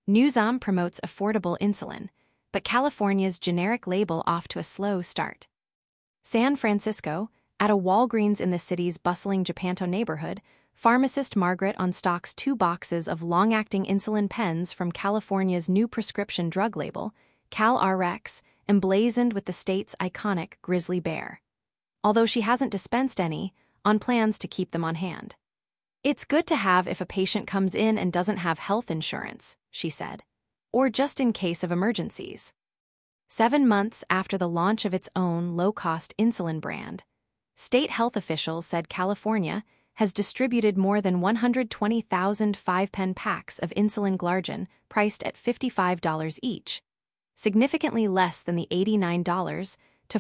Newsom promotes affordable insulin, but California's generic label off to a slow start. San Francisco, at a Walgreens in the city's bustling Japanto neighborhood, pharmacist Margaret unstocks 2 boxes of long-acting insulin pens from California's new prescription drug label, CalRx, emblazoned with the state's iconic grizzly bear. Although she hasn't dispensed any, on plans to keep them on hand. "It's good to have if a patient comes in and doesn't have health insurance," she said, "or just in case of emergencies." 7 months after the launch of its own low-cost insulin brand, state health officials said California has distributed more than 120,000 5-pen packs of insulin Glargine priced at $55 each, significantly less than the $89 to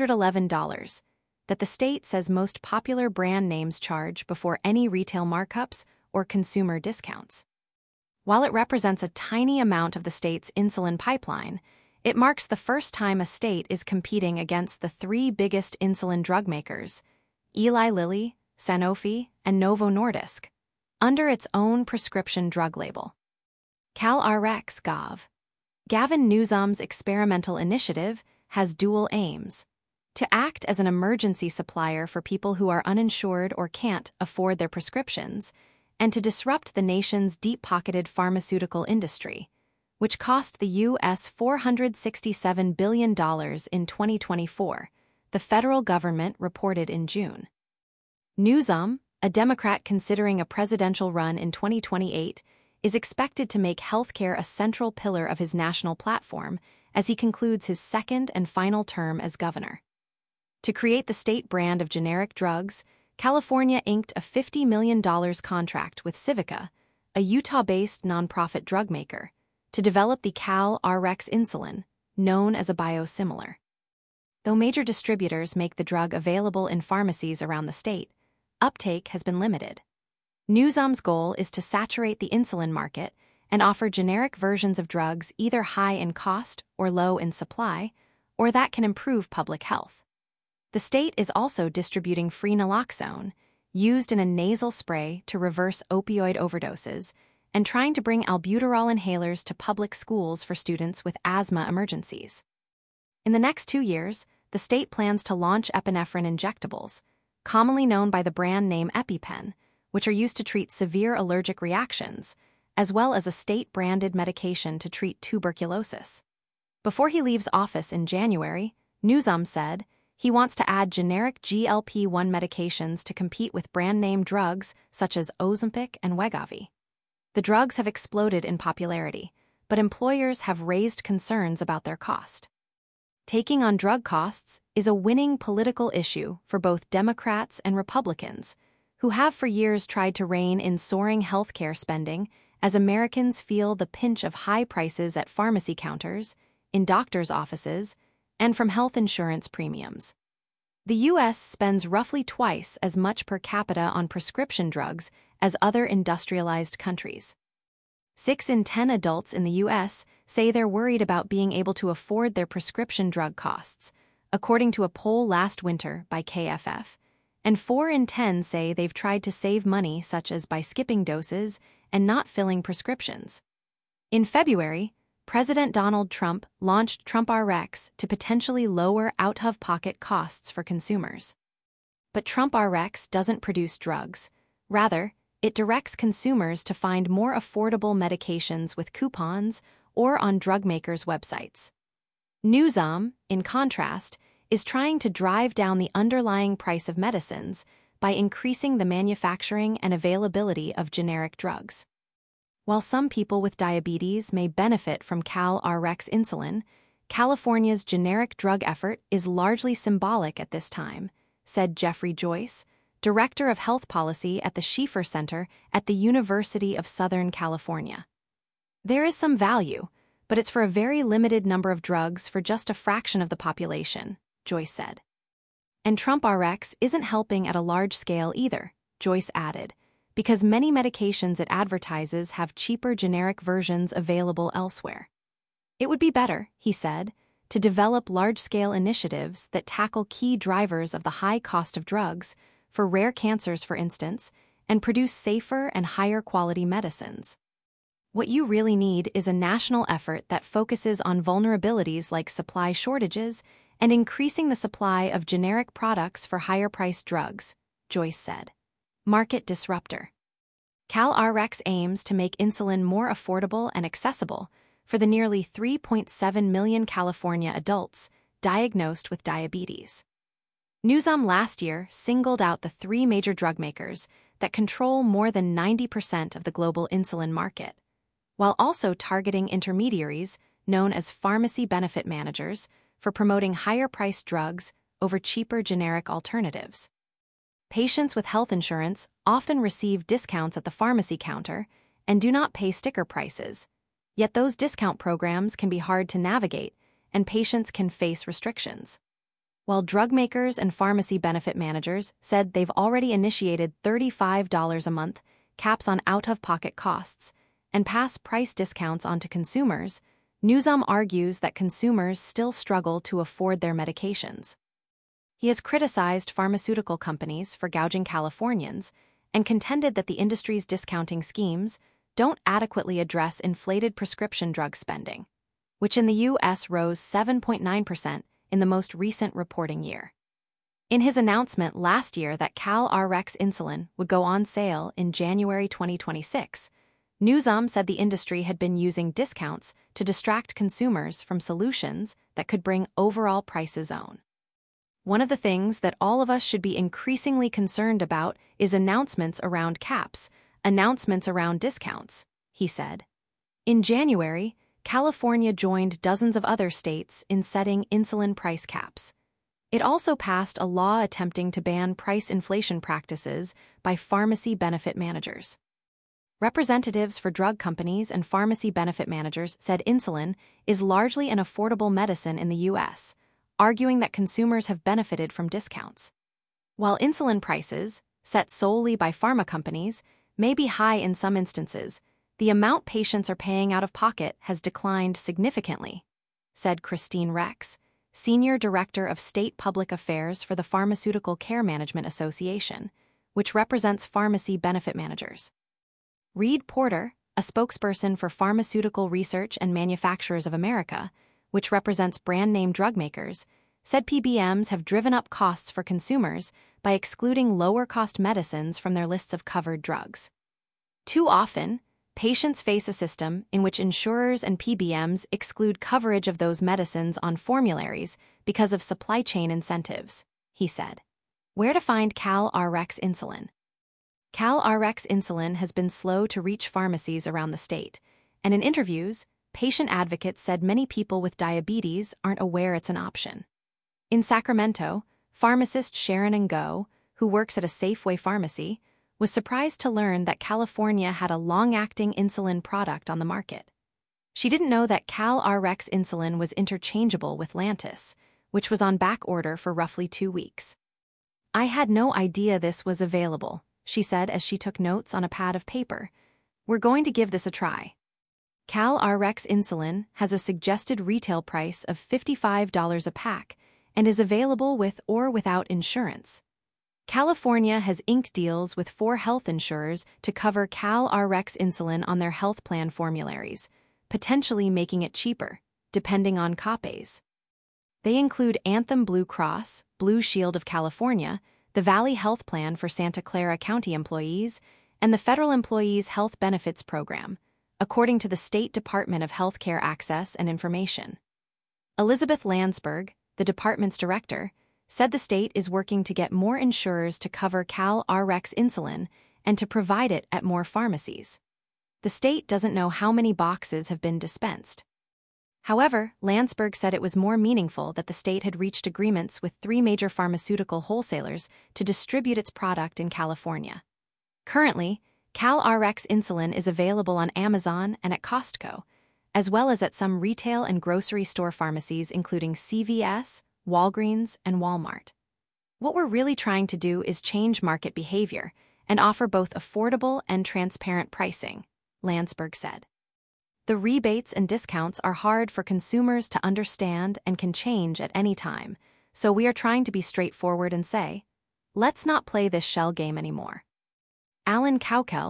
$411 that the state says most popular brand names charge before any retail markups or consumer discounts. While it represents a tiny amount of the state's insulin pipeline, it marks the first time a state is competing against the 3 biggest insulin drug makers, Eli Lilly, Sanofi, and Novo Nordisk, under its own prescription drug label. CalRx Gov. Gavin Newsom's experimental initiative has dual aims: to act as an emergency supplier for people who are uninsured or can't afford their prescriptions, and to disrupt the nation's deep-pocketed pharmaceutical industry, which cost the U.S. $467 billion in 2024, the federal government reported in June. Newsom, a Democrat considering a presidential run in 2028, is expected to make healthcare a central pillar of his national platform as he concludes his second and final term as governor. To create the state brand of generic drugs, California inked a $50 million contract with Civica, a Utah-based nonprofit drug maker, to develop the CalRx insulin, known as a biosimilar. Though major distributors make the drug available in pharmacies around the state, uptake has been limited. Newsom's goal is to saturate the insulin market and offer generic versions of drugs either high in cost or low in supply, or that can improve public health. The state is also distributing free naloxone, used in a nasal spray to reverse opioid overdoses, and trying to bring albuterol inhalers to public schools for students with asthma emergencies. In the next 2 years, the state plans to launch epinephrine injectables, commonly known by the brand name EpiPen, which are used to treat severe allergic reactions, as well as a state-branded medication to treat tuberculosis. Before he leaves office in January, Newsom said he wants to add generic GLP-1 medications to compete with brand-name drugs such as Ozempic and Wegovy. The drugs have exploded in popularity, but employers have raised concerns about their cost. Taking on drug costs is a winning political issue for both Democrats and Republicans, who have for years tried to rein in soaring healthcare spending as Americans feel the pinch of high prices at pharmacy counters, in doctors' offices, and from health insurance premiums. The U.S. spends roughly twice as much per capita on prescription drugs as other industrialized countries. 6 in 10 adults in the U.S. say they're worried about being able to afford their prescription drug costs, according to a poll last winter by KFF, and 4 in 10 say they've tried to save money such as by skipping doses and not filling prescriptions. In February, President Donald Trump launched TrumpRx to potentially lower out-of-pocket costs for consumers. But TrumpRx doesn't produce drugs. Rather, it directs consumers to find more affordable medications with coupons or on drug makers' websites. Newsom, in contrast, is trying to drive down the underlying price of medicines by increasing the manufacturing and availability of generic drugs. While some people with diabetes may benefit from CalRx insulin, California's generic drug effort is largely symbolic at this time, said Jeffrey Joyce, Director of Health Policy at the Schieffer Center at the University of Southern California. There is some value, but it's for a very limited number of drugs for just a fraction of the population, Joyce said. And TrumpRx isn't helping at a large scale either, Joyce added, because many medications it advertises have cheaper generic versions available elsewhere. It would be better, he said, to develop large-scale initiatives that tackle key drivers of the high cost of drugs, for rare cancers for instance, and produce safer and higher quality medicines. What you really need is a national effort that focuses on vulnerabilities like supply shortages and increasing the supply of generic products for higher-priced drugs, Joyce said. Market disruptor. CalRx aims to make insulin more affordable and accessible for the nearly 3.7 million California adults diagnosed with diabetes. Newsom last year singled out the three major drug makers that control more than 90% of the global insulin market, while also targeting intermediaries known as pharmacy benefit managers for promoting higher-priced drugs over cheaper generic alternatives. Patients with health insurance often receive discounts at the pharmacy counter and do not pay sticker prices, yet those discount programs can be hard to navigate and patients can face restrictions. While drug makers and pharmacy benefit managers said they've already initiated $35 a month caps on out-of-pocket costs and pass price discounts on to consumers, Newsom argues that consumers still struggle to afford their medications. He has criticized pharmaceutical companies for gouging Californians and contended that the industry's discounting schemes don't adequately address inflated prescription drug spending, which in the U.S. rose 7.9% in the most recent reporting year. In his announcement last year that CalRx insulin would go on sale in January 2026, Newsom said the industry had been using discounts to distract consumers from solutions that could bring overall prices down. One of the things that all of us should be increasingly concerned about is announcements around caps, announcements around discounts, he said. In January, California joined dozens of other states in setting insulin price caps. It also passed a law attempting to ban price inflation practices by pharmacy benefit managers. Representatives for drug companies and pharmacy benefit managers said insulin is largely an affordable medicine in the U.S., arguing that consumers have benefited from discounts. While insulin prices, set solely by pharma companies, may be high in some instances, the amount patients are paying out of pocket has declined significantly, said Christine Rex, Senior Director of State Public Affairs for the Pharmaceutical Care Management Association, which represents pharmacy benefit managers. Reed Porter, a spokesperson for Pharmaceutical Research and Manufacturers of America, which represents brand-name drug makers, said PBMs have driven up costs for consumers by excluding lower-cost medicines from their lists of covered drugs. Too often, patients face a system in which insurers and PBMs exclude coverage of those medicines on formularies because of supply chain incentives, he said. Where to find CalRx insulin? CalRx insulin has been slow to reach pharmacies around the state, and in interviews, patient advocates said many people with diabetes aren't aware it's an option. In Sacramento, pharmacist Sharon Ngo, who works at a Safeway pharmacy, was surprised to learn that California had a long-acting insulin product on the market. She didn't know that CalRx insulin was interchangeable with Lantus, which was on back order for roughly 2 weeks. "I had no idea this was available," she said as she took notes on a pad of paper. "We're going to give this a try." CalRx insulin has a suggested retail price of $55 a pack and is available with or without insurance. California has inked deals with 4 health insurers to cover CalRx insulin on their health plan formularies, potentially making it cheaper, depending on copays. They include Anthem Blue Cross, Blue Shield of California, the Valley Health Plan for Santa Clara County employees, and the Federal Employees Health Benefits Program, according to the State Department of Healthcare Access and Information. Elizabeth Landsberg, the department's director, said the state is working to get more insurers to cover CalRx insulin and to provide it at more pharmacies. The state doesn't know how many boxes have been dispensed. However, Landsberg said it was more meaningful that the state had reached agreements with 3 major pharmaceutical wholesalers to distribute its product in California. Currently, CalRx insulin is available on Amazon and at Costco, as well as at some retail and grocery store pharmacies including CVS, Walgreens, and Walmart. "What we're really trying to do is change market behavior and offer both affordable and transparent pricing," Landsberg said. "The rebates and discounts are hard for consumers to understand and can change at any time, so we are trying to be straightforward and say, let's not play this shell game anymore." Alan Kaukel,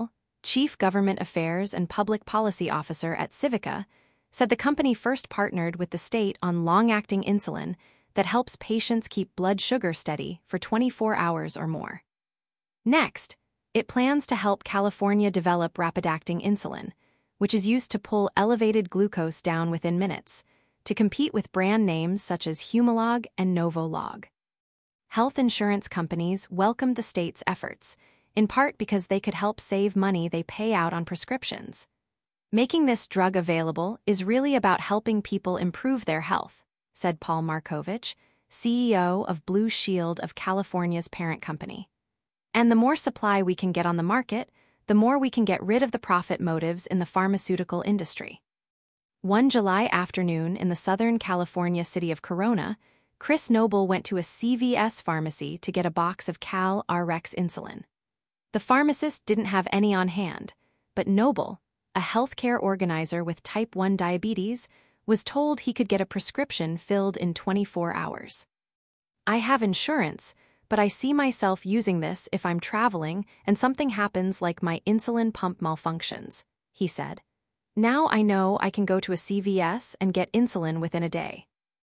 Chief Government Affairs and Public Policy Officer at Civica, said the company first partnered with the state on long-acting insulin that helps patients keep blood sugar steady for 24 hours or more. Next, it plans to help California develop rapid-acting insulin, which is used to pull elevated glucose down within minutes, to compete with brand names such as Humalog and Novolog. Health insurance companies welcomed the state's efforts, in part because they could help save money they pay out on prescriptions. Making this drug available is really about helping people improve their health, said Paul Markovich, CEO of Blue Shield of California's parent company. And the more supply we can get on the market, the more we can get rid of the profit motives in the pharmaceutical industry. One July afternoon in the Southern California city of Corona, Chris Noble went to a CVS pharmacy to get a box of CalRx insulin. The pharmacist didn't have any on hand, but Noble, a healthcare organizer with type 1 diabetes, was told he could get a prescription filled in 24 hours. "I have insurance, but I see myself using this if I'm traveling and something happens like my insulin pump malfunctions," he said. "Now I know I can go to a CVS and get insulin within a day."